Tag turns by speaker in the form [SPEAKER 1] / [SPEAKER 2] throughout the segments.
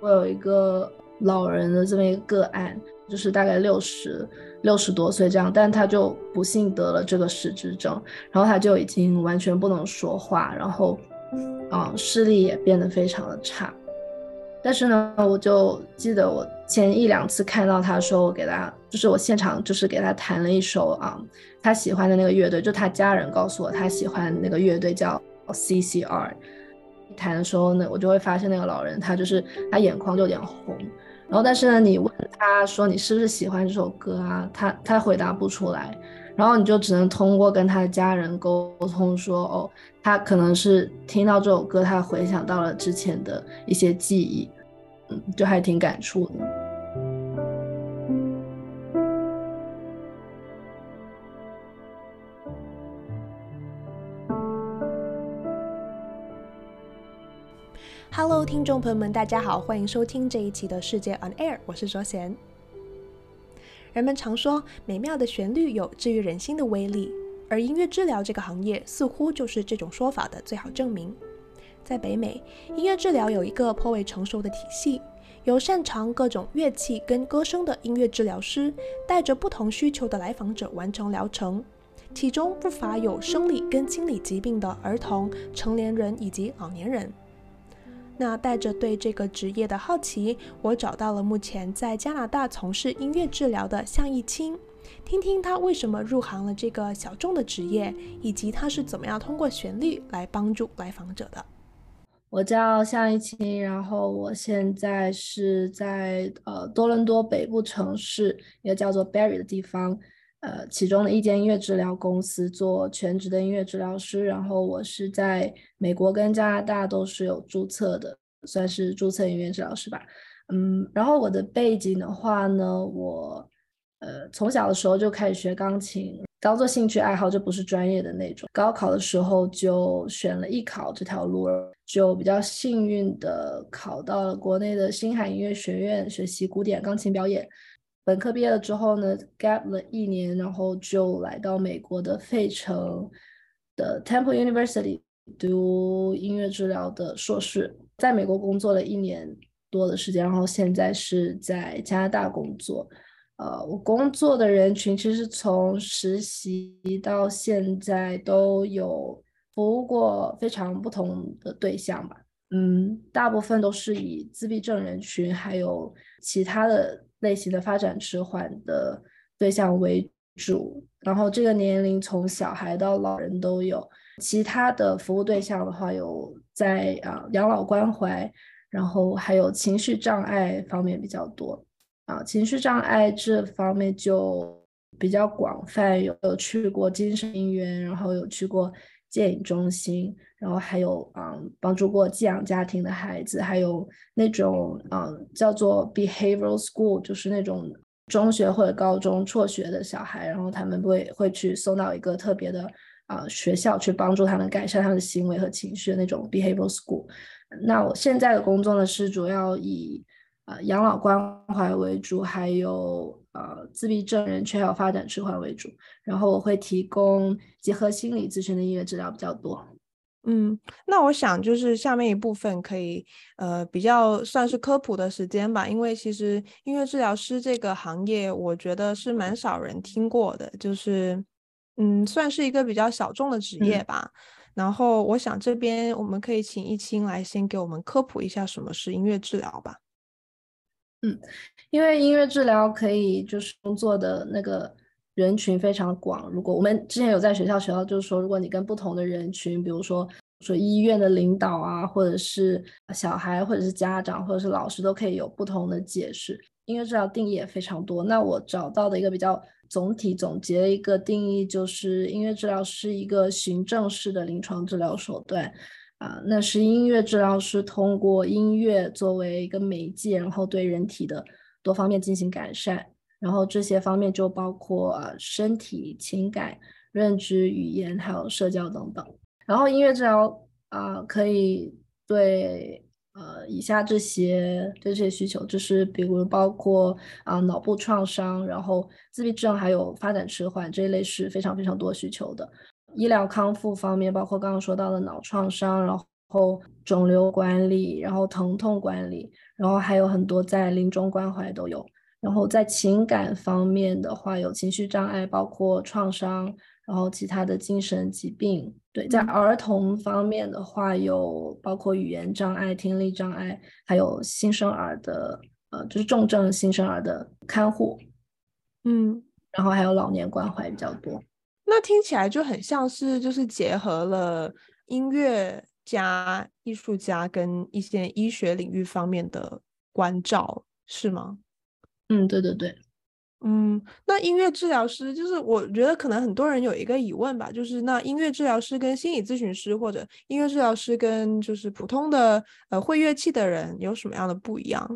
[SPEAKER 1] 我有一个老人的这么一个个案，就是大概60多岁这样，但他就不幸得了这个失智症，然后他就已经完全不能说话，然后视力也变得非常的差。但是呢，我就记得我前一两次看到他的时候，我给他就是我现场就是给他弹了一首他喜欢的那个乐队，就他家人告诉我他喜欢那个乐队叫 CCR。弹的时候呢，我就会发现那个老人他就是他眼眶就有点红，然后但是呢，你问他说你是不是喜欢这首歌啊，他回答不出来，然后你就只能通过跟他的家人沟通说，哦，他可能是听到这首歌，他回想到了之前的一些记忆，就还挺感触的。
[SPEAKER 2] Hello，听众朋友们，大家好，欢迎收听这一期的世界 On Air， 我是卓贤。人们常说，美妙的旋律有治愈人心的威力，而音乐治疗这个行业似乎就是这种说法的最好证明。在北美，音乐治疗有一个颇为成熟的体系，由擅长各种乐器跟歌声的音乐治疗师，带着不同需求的来访者完成疗程。其中不乏有生理跟心理疾病的儿童、成年人以及老年人。那带着对这个职业的好奇，我找到了目前在加拿大从事音乐治疗的向义清，听听他为什么入行了这个小众的职业，以及他是怎么样通过旋律来帮助来访者的。
[SPEAKER 1] 我叫向一清，然后我现在是在多伦多北部城市一个叫做 Barrie 的地方，其中的一间音乐治疗公司做全职的音乐治疗师，然后我是在美国跟加拿大都是有注册的，算是注册音乐治疗师吧。然后我的背景的话呢，我从小的时候就开始学钢琴，当做兴趣爱好，就不是专业的那种。高考的时候就选了艺考这条路，就比较幸运的考到了国内的星海音乐学院学习古典钢琴表演。本科毕业了之后呢，gap 了1年，然后就来到美国的费城的 Temple University 读音乐治疗的硕士，在美国工作了1年多的时间，然后现在是在加拿大工作。我工作的人群其实从实习到现在都有服务过非常不同的对象吧。大部分都是以自闭症人群，还有其他的类型的发展迟缓的对象为主。然后这个年龄从小孩到老人都有。其他的服务对象的话，有在养老关怀，然后还有情绪障碍方面比较多。情绪障碍这方面就比较广泛，有去过精神病院，然后有去过戒瘾中心，然后还有帮助过寄养家庭的孩子，还有那种叫做 behavioral school，就是那种中学或者高中辍学的小孩，然后他们会去送到一个特别的学校去帮助他们改善他们的行为和情绪的那种 behavioral school。那我现在的工作呢是主要以养老关怀为主，还有自闭症人群还有发展迟缓为主。然后我会提供结合心理咨询的音乐治疗比较多。
[SPEAKER 2] 那我想就是下面一部分可以比较算是科普的时间吧，因为其实音乐治疗师这个行业，我觉得是蛮少人听过的，就是算是一个比较小众的职业吧。然后我想这边我们可以请一清来先给我们科普一下什么是音乐治疗吧。
[SPEAKER 1] 因为音乐治疗可以就是工作的那个人群非常广。如果我们之前有在学校学到，就是说，如果你跟不同的人群，比如说医院的领导啊，或者是小孩，或者是家长，或者是老师，都可以有不同的解释。音乐治疗定义也非常多。那我找到的一个比较总体总结的一个定义，就是音乐治疗是一个行政式的临床治疗手段。那是音乐治疗师通过音乐作为一个媒介，然后对人体的多方面进行改善，然后这些方面就包括身体、情感、认知、语言还有社交等等。然后音乐治疗可以对以下这些需求，就是比如包括脑部创伤，然后自闭症还有发展迟缓这一类是非常非常多需求的。医疗康复方面，包括刚刚说到的脑创伤，然后肿瘤管理，然后疼痛管理，然后还有很多在临终关怀都有。然后在情感方面的话，有情绪障碍，包括创伤，然后其他的精神疾病。对，在儿童方面的话，有包括语言障碍、听力障碍，还有新生儿的就是重症新生儿的看护，然后还有老年关怀比较多。
[SPEAKER 2] 那听起来就很像是就是结合了音乐家、艺术家跟一些医学领域方面的关照，是吗？
[SPEAKER 1] 对对对。
[SPEAKER 2] 那音乐治疗师就是我觉得可能很多人有一个疑问吧，就是那音乐治疗师跟心理咨询师或者音乐治疗师跟就是普通的会乐器的人有什么样的不一样？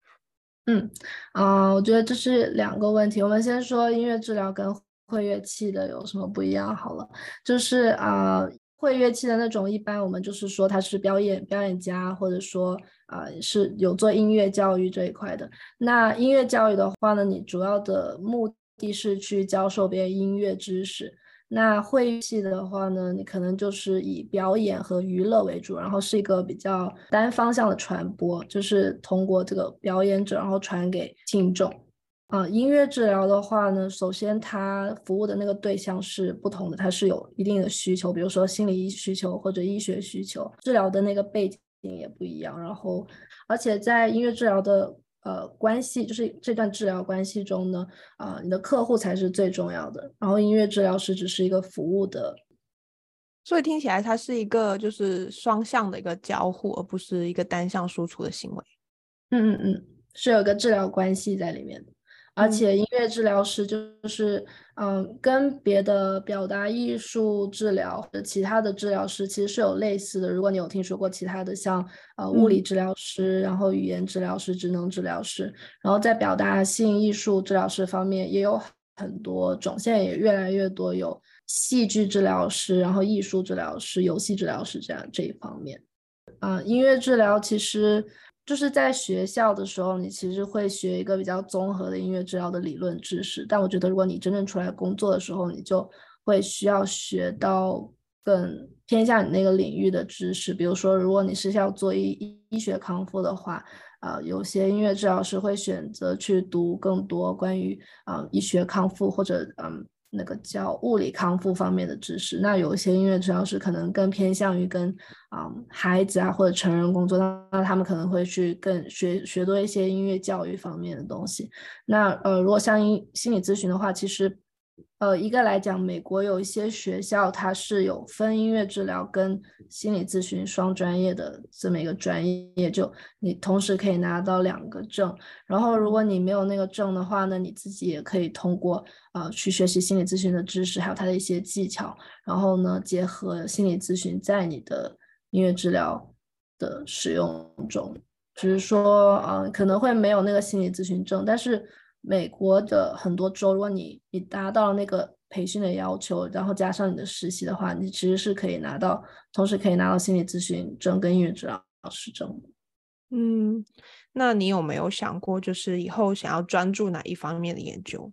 [SPEAKER 1] 我觉得这是两个问题。我们先说音乐治疗跟会乐器的有什么不一样好了。就是会乐器的那种，一般我们就是说他是表演家，或者说是有做音乐教育这一块的。那音乐教育的话呢，你主要的目的是去教授别人音乐知识。那会议系的话呢，你可能就是以表演和娱乐为主，然后是一个比较单方向的传播，就是通过这个表演者，然后传给听众。音乐治疗的话呢，首先它服务的那个对象是不同的，它是有一定的需求，比如说心理需求或者医学需求，治疗的那个背景也不一样。然后，而且在音乐治疗的关系，就是这段治疗关系中呢，你的客户才是最重要的，然后音乐治疗师只是一个服务的。
[SPEAKER 2] 所以听起来它是一个就是双向的一个交互，而不是一个单向输出的行为。
[SPEAKER 1] 是有一个治疗关系在里面的。而且音乐治疗师就是跟别的表达艺术治疗的其他的治疗师其实是有类似的。如果你有听说过其他的像物理治疗师，然后语言治疗师、职能治疗师，然后在表达性艺术治疗师方面也有很多种，现在也越来越多有戏剧治疗师，然后艺术治疗师、游戏治疗师这一方面。音乐治疗其实就是在学校的时候，你其实会学一个比较综合的音乐治疗的理论知识，但我觉得如果你真正出来工作的时候，你就会需要学到更偏向你那个领域的知识。比如说，如果你是要做医学康复的话，有些音乐治疗师会选择去读更多关于医学康复或者那个叫物理康复方面的知识。那有一些音乐治疗师可能更偏向于跟孩子或者成人工作，那他们可能会去更学多一些音乐教育方面的东西。那如果像心理咨询的话，其实一个来讲，美国有一些学校它是有分音乐治疗跟心理咨询双专业的这么一个专业，就你同时可以拿到2个证。然后如果你没有那个证的话呢，你自己也可以通过去学习心理咨询的知识，还有它的一些技巧，然后呢结合心理咨询在你的音乐治疗的使用中。只是说可能会没有那个心理咨询证，但是美国的很多州，如果你达到了那个培训的要求，然后加上你的实习的话，你其实是可以拿到，同时可以拿到心理咨询证跟音乐治疗师证的。
[SPEAKER 2] 那你有没有想过，就是以后想要专注哪一方面的研究？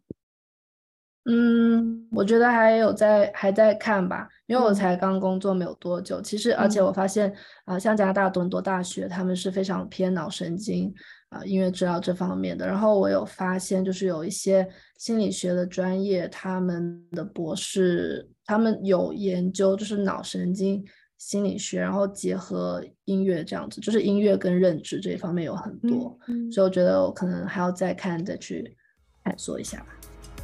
[SPEAKER 1] 我觉得还在看吧，因为我才刚工作没有多久。其实，而且我发现像加拿大多伦多大学，他们是非常偏脑神经音乐治疗这方面的。然后我有发现，就是有一些心理学的专业，他们的博士他们有研究就是脑神经心理学，然后结合音乐这样子，就是音乐跟认知这一方面有很多。所以我觉得我可能还要再去探索一下吧。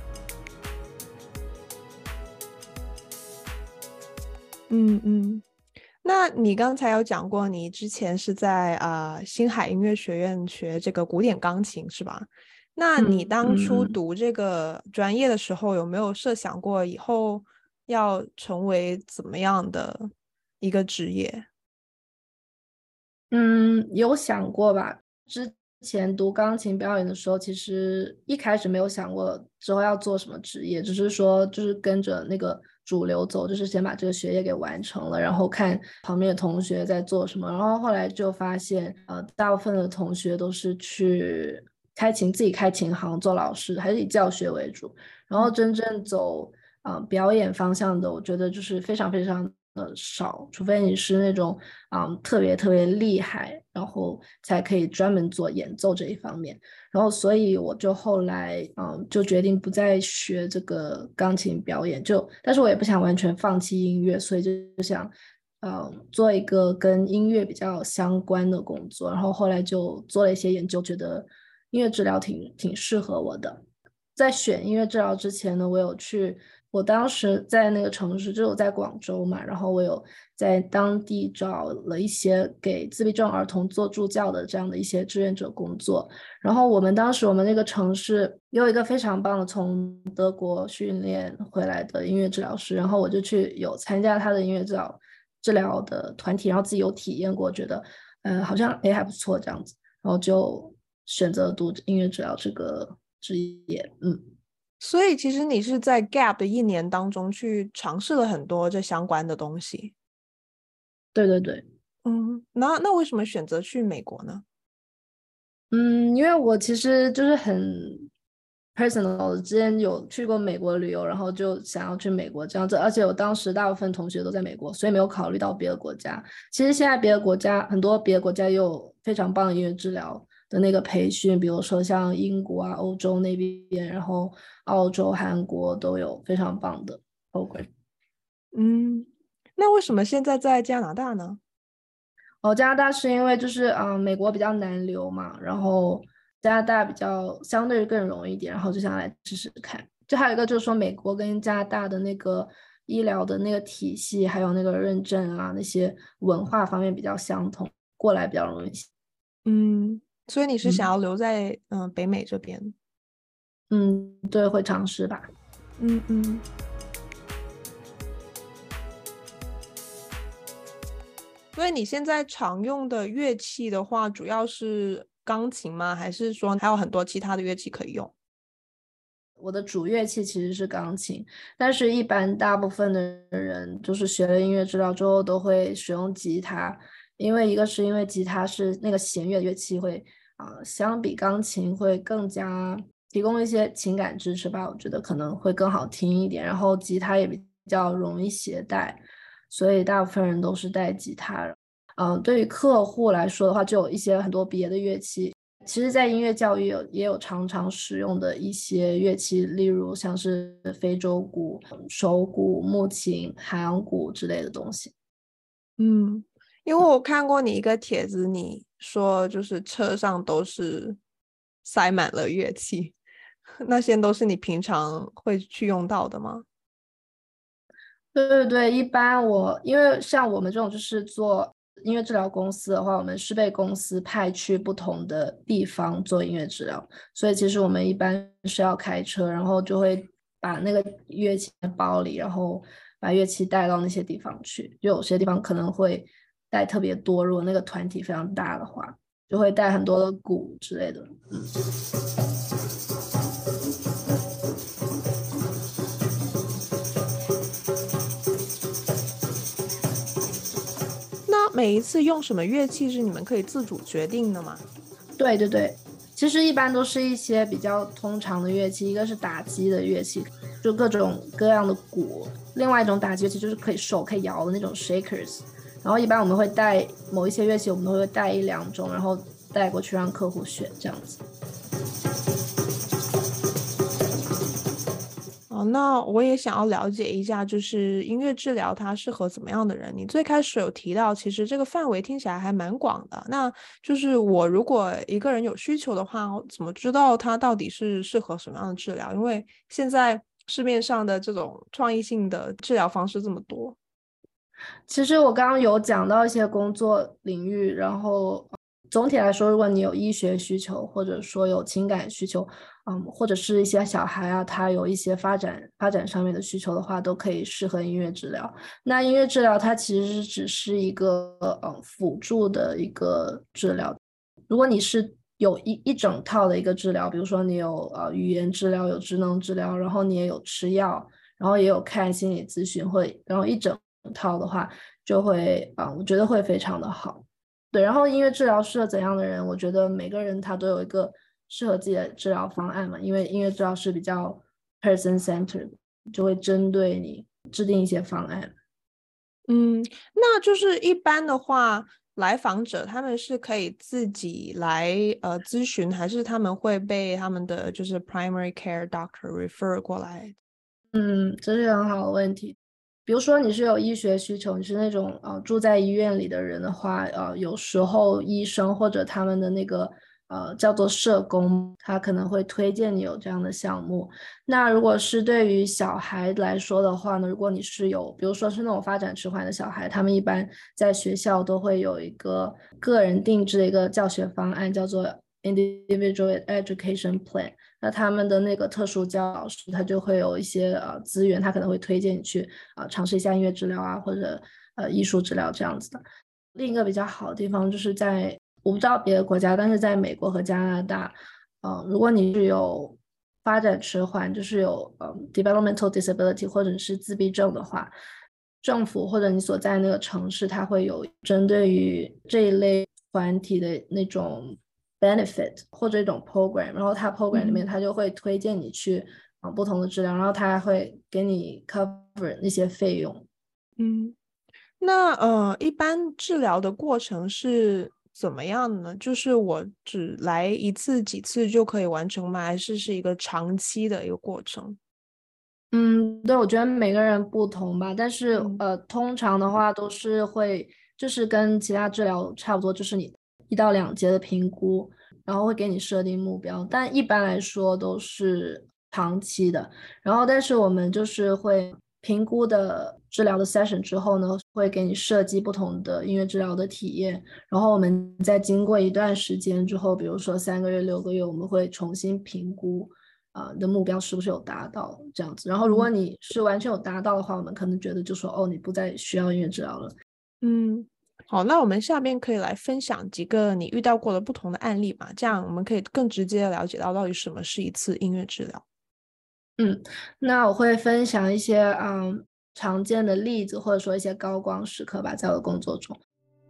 [SPEAKER 2] 那你刚才有讲过，你之前是在星海音乐学院学这个古典钢琴是吧？那你当初读这个专业的时候，有没有设想过以后要成为怎么样的一个职业？
[SPEAKER 1] 有想过吧。之前读钢琴表演的时候，其实一开始没有想过之后要做什么职业，只是说就是跟着那个主流走，就是先把这个学业给完成了，然后看旁边的同学在做什么。然后后来就发现，大部分的同学都是去自己开琴行做老师，还是以教学为主。然后真正走表演方向的，我觉得就是非常非常少，除非你是那种特别特别厉害，然后才可以专门做演奏这一方面。然后所以我就后来就决定不再学这个钢琴表演，但是我也不想完全放弃音乐，所以就想做一个跟音乐比较相关的工作。然后后来就做了一些研究，觉得音乐治疗挺适合我的。在选音乐治疗之前呢，我当时在那个城市，就是我在广州嘛，然后我有在当地找了一些给自闭症儿童做助教的这样的一些志愿者工作。然后当时我们那个城市有一个非常棒的从德国训练回来的音乐治疗师，然后我就有参加他的音乐治疗的团体，然后自己有体验过，觉得好像还不错这样子，然后就选择读音乐治疗这个职业。
[SPEAKER 2] 所以其实你是在 gap 的1年当中去尝试了很多这相关的东西。
[SPEAKER 1] 对对对。
[SPEAKER 2] 那为什么选择去美国呢？
[SPEAKER 1] 因为我其实就是很 personal， 之前有去过美国旅游，然后就想要去美国这样子，而且我当时大部分同学都在美国，所以没有考虑到别的国家。其实现在很多别的国家也有非常棒的音乐治疗的那个培训，比如说像英国啊、欧洲那边，然后澳洲、韩国都有非常棒的 program。
[SPEAKER 2] 那为什么现在在加拿大呢？
[SPEAKER 1] 加拿大是因为就是美国比较难留嘛，然后加拿大比较相对更容易一点，然后就想来试试看。就还有一个就是说，美国跟加拿大的那个医疗的那个体系，还有那个认证啊，那些文化方面比较相同，过来比较容易。
[SPEAKER 2] 所以你是想要留在北美这边？
[SPEAKER 1] 对，会尝试吧。
[SPEAKER 2] 所以你现在常用的乐器的话，主要是钢琴吗？还是说还有很多其他的乐器可以用？
[SPEAKER 1] 我的主乐器其实是钢琴，但是一般大部分的人就是学了音乐治疗之后都会使用吉他，因为吉他是那个弦乐乐器会相比钢琴会更加提供一些情感支持吧，我觉得可能会更好听一点，然后吉他也比较容易携带，所以大部分人都是带吉他。对于客户来说的话，就有很多别的乐器。其实在音乐教育也有常常使用的一些乐器，例如像是非洲鼓、手鼓、木琴、海洋鼓之类的东西。
[SPEAKER 2] 因为我看过你一个帖子，你说就是车上都是塞满了乐器，那些都是你平常会去用到的吗？
[SPEAKER 1] 对对对，一般因为像我们这种就是做音乐治疗公司的话，我们是被公司派去不同的地方做音乐治疗，所以其实我们一般是要开车，然后就会把那个乐器包里，然后把乐器带到那些地方去。就有些地方可能会带特别多，如果那个团体非常大的话，就会带很多的鼓之类的。
[SPEAKER 2] 那每一次用什么乐器是你们可以自主决定的吗？
[SPEAKER 1] 对对对，其实一般都是一些比较通常的乐器，一个是打击的乐器，就各种各样的鼓；另外一种打击乐器就是手可以摇的那种 shakers。然后一般我们会带某一些乐器，我们都会带1-2种，然后带过去让客户选这样子。
[SPEAKER 2] 那我也想要了解一下，就是音乐治疗它适合怎么样的人？你最开始有提到，其实这个范围听起来还蛮广的。那就是我如果一个人有需求的话，我怎么知道他到底是适合什么样的治疗？因为现在市面上的这种创意性的治疗方式这么多。
[SPEAKER 1] 其实我刚刚有讲到一些工作领域，然后总体来说，如果你有医学需求，或者说有情感需求，或者是一些小孩啊，他有一些发展上面的需求的话，都可以适合音乐治疗。那音乐治疗它其实只是一个辅助的一个治疗。如果你是有一整套的一个治疗，比如说你有语言治疗，有职能治疗，然后你也有吃药，然后也有看心理咨询，然后一整套的话，就会我觉得会非常的好。对，然后音乐治疗适合怎样的人？我觉得每个人他都有一个适合自己的治疗方案嘛，因为音乐治疗是比较 person centered，就会针对你制定一些方案。
[SPEAKER 2] 那就是一般的话，来访者他们是可以自己来咨询，还是他们会被他们的就是 primary care doctor refer 过来？
[SPEAKER 1] 这是很好的问题。比如说你是有医学需求，你是那种住在医院里的人的话，有时候医生或者他们的那个叫做社工，他可能会推荐你有这样的项目。那如果是对于小孩来说的话呢，如果你是有，比如说是那种发展迟缓的小孩，他们一般在学校都会有一个个人定制的一个教学方案，叫做 Individual Education Plan。那他们的那个特殊教老师，他就会有一些资源，他可能会推荐你去尝试一下音乐治疗啊，或者艺术治疗这样子的。另一个比较好的地方就是在我不知道别的国家，但是在美国和加拿大，如果你是有发展迟缓，就是有developmental disability 或者是自闭症的话，政府或者你所在那个城市，它会有针对于这一类团体的那种 benefit 或者一种 program，然后它 program 里面它就会推荐你去不同的治疗，然后它还会给你 cover 那些费用。
[SPEAKER 2] 那一般治疗的过程是怎么样的呢？就是我只来一次几次就可以完成吗？还是一个长期的一个过程？
[SPEAKER 1] 对，我觉得每个人不同吧，但是通常的话都是会，就是跟其他治疗差不多，就是你1到2节的评估，然后会给你设定目标，但一般来说都是长期的。然后，但是我们就是会评估的治疗的 session 之后呢，会给你设计不同的音乐治疗的体验，然后我们在经过一段时间之后，比如说3个月、6个月，我们会重新评估。你的目标是不是有达到这样子？然后如果你是完全有达到的话，我们可能觉得就说哦，你不再需要音乐治疗了。
[SPEAKER 2] 好，那我们下边可以来分享几个你遇到过的不同的案例嘛？这样我们可以更直接了解到底什么是一次音乐治疗。
[SPEAKER 1] 那我会分享一些常见的例子，或者说一些高光时刻吧，在我的工作中。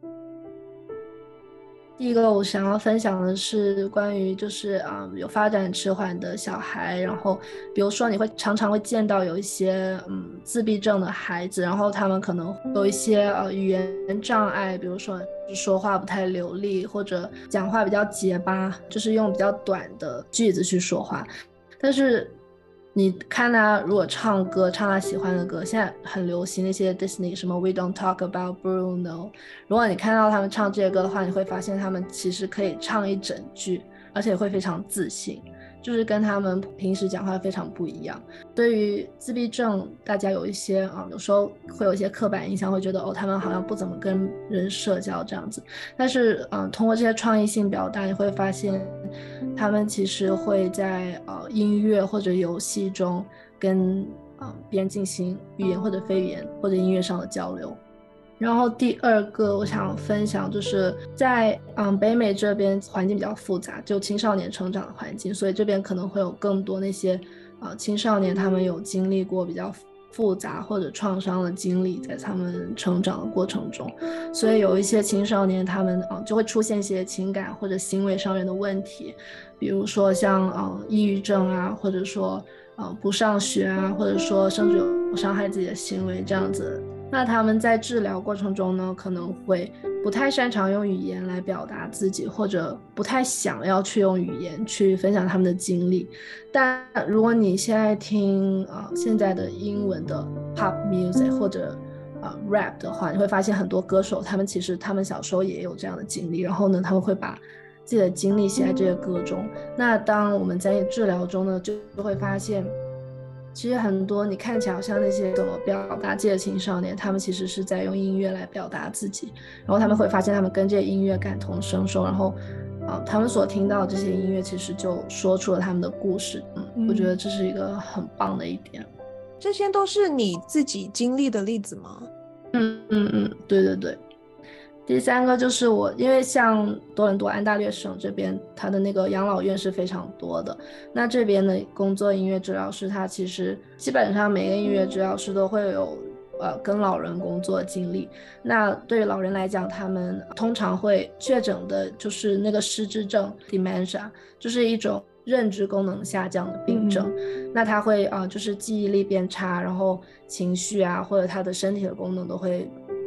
[SPEAKER 1] 第一个我想要分享的是关于就是有发展迟缓的小孩，然后比如说你会常常会见到有一些自闭症的孩子，然后他们可能有一些语言障碍，比如说说话不太流利，或者讲话比较结巴，就是用比较短的句子去说话，但是你看他如果唱歌，唱他喜欢的歌，现在很流行那些 Disney 什么 We Don't Talk About Bruno。如果你看到他们唱这些歌的话，你会发现他们其实可以唱一整句，而且会非常自信，就是跟他们平时讲话非常不一样。对于自闭症，大家有一些有时候会有一些刻板印象，会觉得他们好像不怎么跟人社交这样子。但是通过这些创意性表达，你会发现他们其实会在音乐或者游戏中跟别人进行语言或者非语言或者音乐上的交流。然后第二个我想分享就是在北美这边环境比较复杂，就青少年成长的环境，所以这边可能会有更多那些青少年他们有经历过比较复杂或者创伤的经历在他们成长的过程中，所以有一些青少年他们就会出现一些情感或者行为上面的问题，比如说像抑郁症啊，或者说不上学啊，或者说甚至有伤害自己的行为这样子。那他们在治疗过程中呢，可能会不太擅长用语言来表达自己，或者不太想要去用语言去分享他们的经历。但如果你现在听现在的英文的 pop music 或者rap 的话，你会发现很多歌手他们其实他们小时候也有这样的经历，然后呢他们会把自己的经历写在这些歌中。那当我们在治疗中呢，就会发现其实很多你看起来好像那些怎么表达自己的青少年，他们其实是在用音乐来表达自己，然后他们会发现他们跟这些音乐感同身受，然后他们所听到的这些音乐其实就说出了他们的故事。我觉得这是一个很棒的一点。
[SPEAKER 2] 这些都是你自己经历的例子吗？
[SPEAKER 1] 对对对。第三个就是因为像多伦多安大略省这边，它的那个养老院是非常多的。那这边的工作音乐治疗师，他其实基本上每个音乐治疗师都会有跟老人工作经历。那对于老人来讲，他们通常会确诊的就是那个失智症 dementia， 就是一种认知功能下降的病症。那他会就是记忆力变差，然后情绪啊或者他的身体的功能都会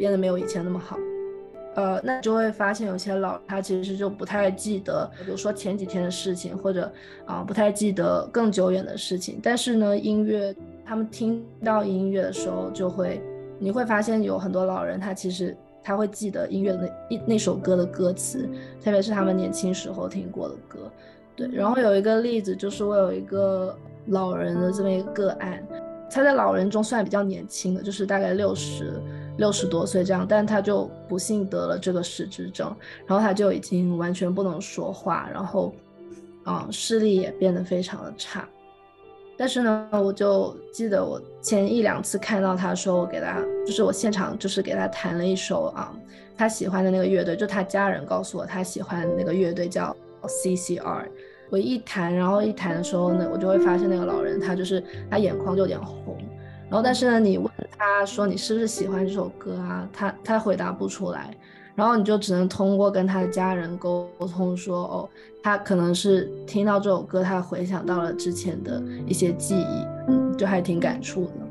[SPEAKER 1] 变得没有以前那么好。那就会发现有些老人他其实就不太记得，比如说前几天的事情，或者不太记得更久远的事情。但是呢，音乐他们听到音乐的时候，你会发现有很多老人他其实他会记得音乐的那首歌的歌词，特别是他们年轻时候听过的歌。对，然后有一个例子就是我有一个老人的这么一个个案，他在老人中算比较年轻的，就是大概60多岁这样，但他就不幸得了这个失智症，然后他就已经完全不能说话，然后视力也变得非常的差。但是呢，我就记得我前1、2次看到他的时候，我给他就是我现场就是给他弹了一首他喜欢的那个乐队，就他家人告诉我他喜欢那个乐队叫 CCR。我一弹，然后一弹的时候呢，我就会发现那个老人他眼眶就有点红，然后但是呢，你问他说你是不是喜欢这首歌啊，他回答不出来，然后你就只能通过跟他的家人沟通说，他可能是听到这首歌，他回想到了之前的一些记忆，就还挺感触的。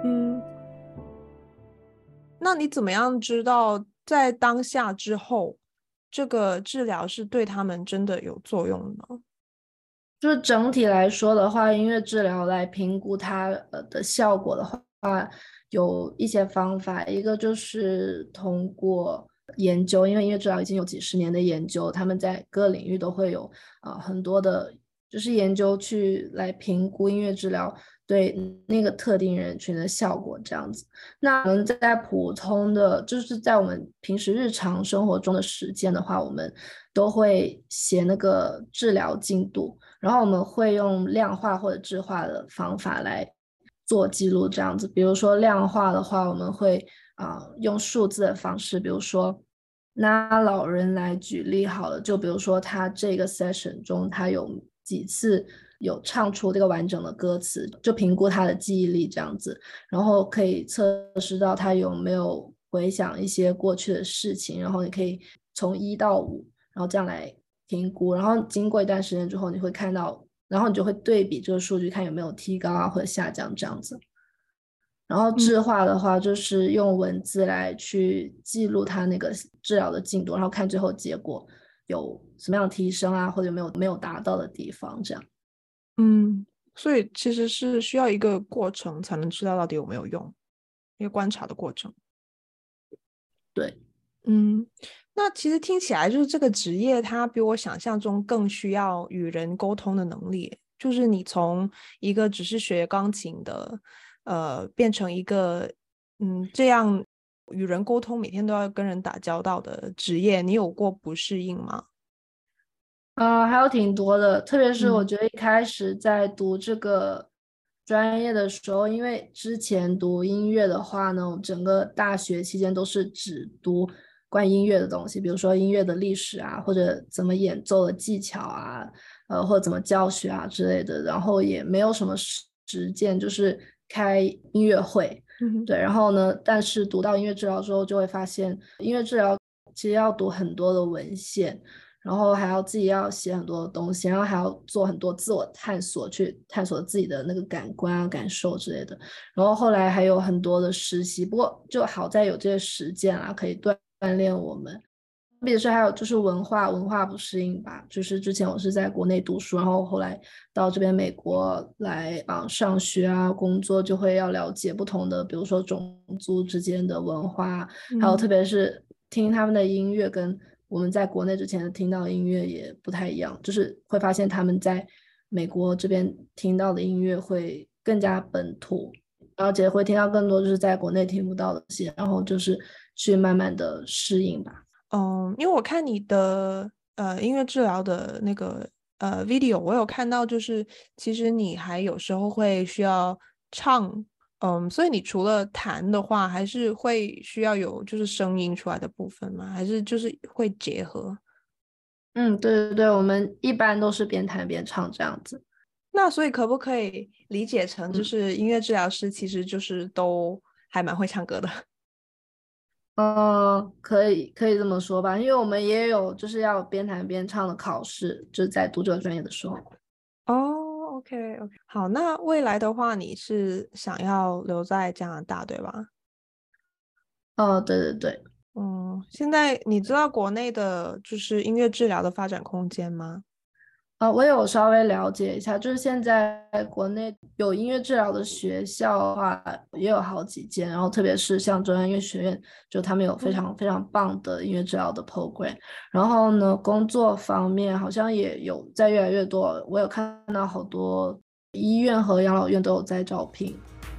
[SPEAKER 2] 那你怎么样知道在当下之后，这个治疗是对他们真的有作用呢？
[SPEAKER 1] 就是整体来说的话，音乐治疗来评估它的效果的话，有一些方法。一个就是通过研究，因为音乐治疗已经有几十年的研究，他们在各领域都会有很多的，就是研究来评估音乐治疗对那个特定人群的效果这样子。那我们在普通的，就是在我们平时日常生活中的实践的话，我们都会写那个治疗进度。然后我们会用量化或者质化的方法来做记录，这样子。比如说量化的话，我们会用数字的方式，比如说拿老人来举例好了，就比如说他这个 session 中他有几次有唱出这个完整的歌词，就评估他的记忆力这样子，然后可以测试到他有没有回想一些过去的事情，然后你可以从1到5，然后这样来评估，然后经过一段时间之后，你会看到，然后你就会对比这个数据，看有没有提高或者下降这样子。然后质化的话，就是用文字来去记录它那个治疗的进度，然后看最后结果有什么样的提升或者没有达到的地方，这样。
[SPEAKER 2] 所以其实是需要一个过程才能知道到底有没有用，一个观察的过程。
[SPEAKER 1] 对。
[SPEAKER 2] 那其实听起来就是这个职业它比我想象中更需要与人沟通的能力，就是你从一个只是学钢琴的变成一个这样与人沟通每天都要跟人打交道的职业，你有过不适应吗？
[SPEAKER 1] 还有挺多的，特别是我觉得一开始在读这个专业的时候，因为之前读音乐的话呢，整个大学期间都是只读关于音乐的东西，比如说音乐的历史或者怎么演奏的技巧或者怎么教学之类的，然后也没有什么实践，就是开音乐会。对，然后呢，但是读到音乐治疗之后，就会发现音乐治疗其实要读很多的文献。然后还要自己要写很多的东西，然后还要做很多自我探索，去探索自己的那个感官感受之类的。然后后来还有很多的实习，不过就好在有这些实践可以锻炼我们。特别是还有就是文化不适应吧，就是之前我是在国内读书，然后后来到这边美国来上学工作，就会要了解不同的，比如说种族之间的文化，还有特别是听他们的音乐跟我们在国内之前听到的音乐也不太一样，就是会发现他们在美国这边听到的音乐会更加本土，而且会听到更多就是在国内听不到的东西，然后就是去慢慢的适应吧。
[SPEAKER 2] 因为我看你的音乐治疗的那个video，我有看到就是其实你还有时候会需要唱，所以你除了弹的话，还是会需要有就是声音出来的部分吗？还是就是会结合？
[SPEAKER 1] 对对对，我们一般都是边弹边唱这样子。
[SPEAKER 2] 那所以可不可以理解成就是音乐治疗师其实就是都还蛮会唱歌的？
[SPEAKER 1] 可以这么说吧，因为我们也有就是要边弹边唱的考试，就是在读这个专业的时候。
[SPEAKER 2] OK，好，那未来的话，你是想要留在加拿大，对吧？
[SPEAKER 1] 哦，对对对。
[SPEAKER 2] 现在你知道国内的就是音乐治疗的发展空间吗？
[SPEAKER 1] 我有稍微了解一下，就是现在国内有音乐治疗的学校的话，也有好几间，然后特别是像中央音乐学院，就他们有非常非常棒的音乐治疗的 program。然后呢，工作方面好像也有在越来越多，我有看到好多医院和养老院都有在招聘。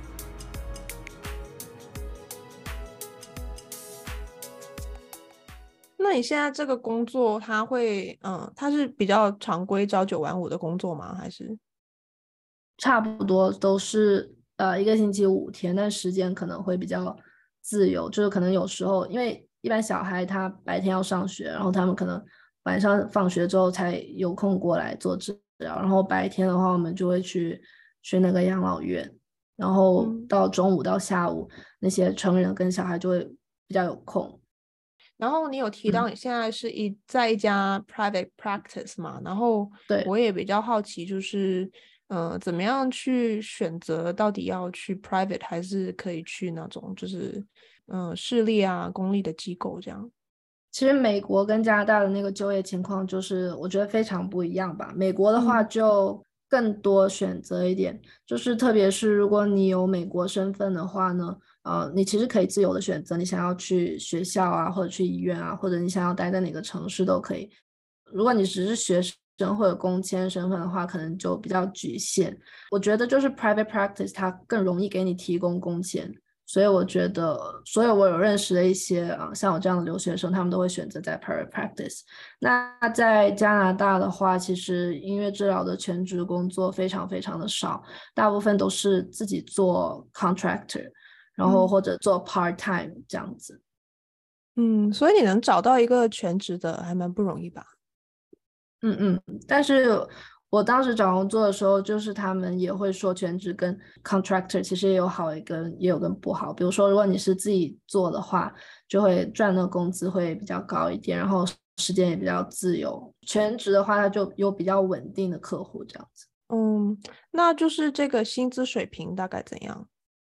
[SPEAKER 2] 那你现在这个工作，它是比较常规朝9晚5的工作吗？还是？
[SPEAKER 1] 差不多都是一个星期5天，但时间可能会比较自由，就是可能有时候因为一般小孩他白天要上学，然后他们可能晚上放学之后才有空过来做治疗，然后白天的话我们就会去那个养老院，然后到中午到下午那些成人跟小孩就会比较有空。
[SPEAKER 2] 然后你有提到你现在是在一家 private practice 嘛？然后
[SPEAKER 1] 对。
[SPEAKER 2] 我也比较好奇，就是怎么样去选择到底要去 private 还是可以去那种就是私立啊公立的机构这样？
[SPEAKER 1] 其实美国跟加拿大的那个就业情况，就是我觉得非常不一样吧。美国的话
[SPEAKER 2] 嗯
[SPEAKER 1] 就更多选择一点，就是特别是如果你有美国身份的话呢，你其实可以自由的选择，你想要去学校啊，或者去医院啊，或者你想要待在哪个城市都可以。如果你只是学生或者工签身份的话，可能就比较局限。我觉得就是 private practice 它更容易给你提供工签。所以我觉得，所有我有认识的一些像我这样的留学生，他们都会选择在 private practice。那在加拿大的话，其实音乐治疗的全职工作非常非常的少，大部分都是自己做 contractor，然后或者做 part time 这样子。
[SPEAKER 2] 所以你能找到一个全职的还蛮不容易吧？
[SPEAKER 1] 但是我当时找工作的时候，就是他们也会说全职跟 contractor 其实也有好也有跟不好。比如说，如果你是自己做的话，就会赚的工资会比较高一点，然后时间也比较自由。全职的话，它就有比较稳定的客户这样子。
[SPEAKER 2] 那就是这个薪资水平大概怎样？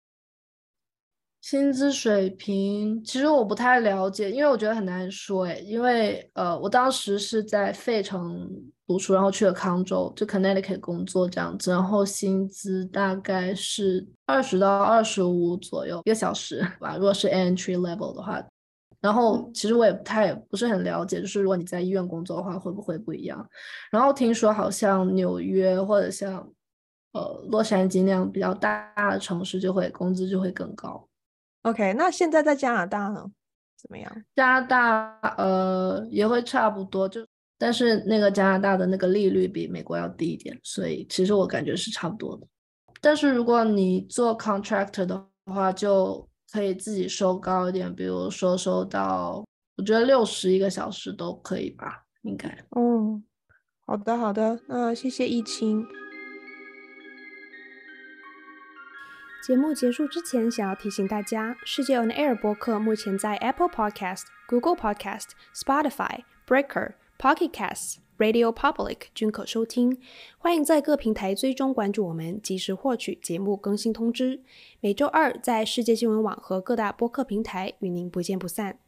[SPEAKER 1] 薪资水平其实我不太了解，因为我觉得很难说诶，因为我当时是在费城读书，然后去了康州，就 Connecticut 工作这样子，然后薪资大概是20到25左右1个小时吧，如果是 entry level 的话。然后其实我也不是很了解，就是如果你在医院工作的话，会不会不一样？然后听说好像纽约或者像洛杉矶那样比较大的城市，工资就会更高。
[SPEAKER 2] OK，那现在在加拿大呢？怎么样？
[SPEAKER 1] 加拿大也会差不多，但是那个加拿大的那个利率比美国要低一点，所以其实我感觉是差不多的。但是如果你做 contractor 的话，就可以自己收高一点，比如说收到我觉得60一个小时都可以吧，应该。
[SPEAKER 2] 哦，好的好的，那谢谢易清。节目结束之前，想要提醒大家，世界 On Air 播客目前在 Apple Podcast、Google Podcast、Spotify、Breaker、Pocket Casts、Radio Public 均可收听。欢迎在各平台追踪关注我们，及时获取节目更新通知。每周二在世界新闻网和各大播客平台与您不见不散。